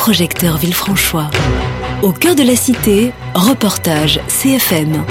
projecteur Villefranchois. Au cœur de la cité, reportage CFM.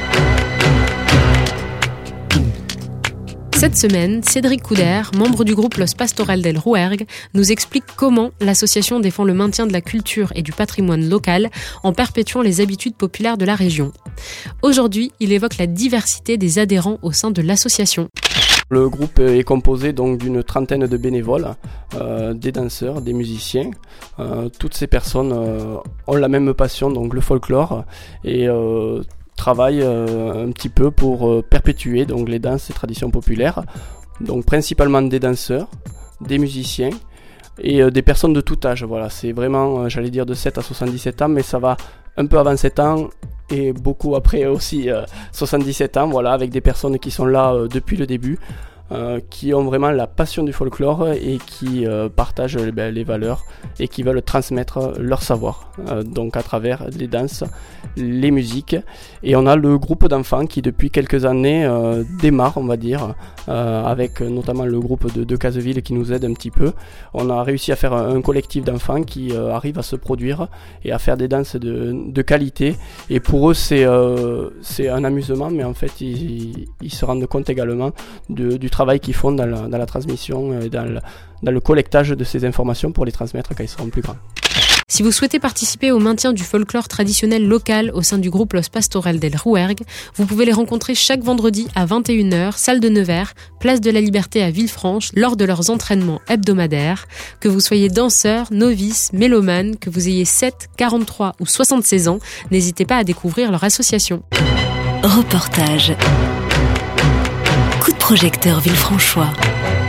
Cette semaine, Cédric Couder, membre du groupe Los Pastoral del Rouergue, nous explique comment l'association défend le maintien de la culture et du patrimoine local en perpétuant les habitudes populaires de la région. Aujourd'hui, il évoque la diversité des adhérents au sein de l'association. Le groupe est composé donc d'une trentaine de bénévoles, des danseurs, des musiciens. Toutes ces personnes ont la même passion, donc le folklore, et travaillent un petit peu pour perpétuer donc les danses et traditions populaires. Donc principalement des danseurs, des musiciens et des personnes de tout âge. Voilà, c'est vraiment, j'allais dire de 7 à 77 ans, mais ça va un peu avant 7 ans. Et beaucoup après aussi 77 ans, voilà, avec des personnes qui sont là depuis le début, qui ont vraiment la passion du folklore et qui partagent les valeurs et qui veulent transmettre leur savoir, donc à travers les danses, les musiques. Et on a le groupe d'enfants qui depuis quelques années démarre, on va dire, avec notamment le groupe de Caseville qui nous aide un petit peu. On a réussi à faire un collectif d'enfants qui arrive à se produire et à faire des danses de qualité. Et pour eux c'est un amusement, mais en fait ils se rendent compte également du travail qu'ils font dans la transmission et dans le collectage de ces informations pour les transmettre quand ils seront plus grands. Si vous souhaitez participer au maintien du folklore traditionnel local au sein du groupe Los Pastoral del Rouergue, vous pouvez les rencontrer chaque vendredi à 21h, salle de Nevers, place de la Liberté à Villefranche, lors de leurs entraînements hebdomadaires. Que vous soyez danseur, novice, mélomane, que vous ayez 7, 43 ou 76 ans, n'hésitez pas à découvrir leur association. Reportage. Coup de projecteur Villefranchois.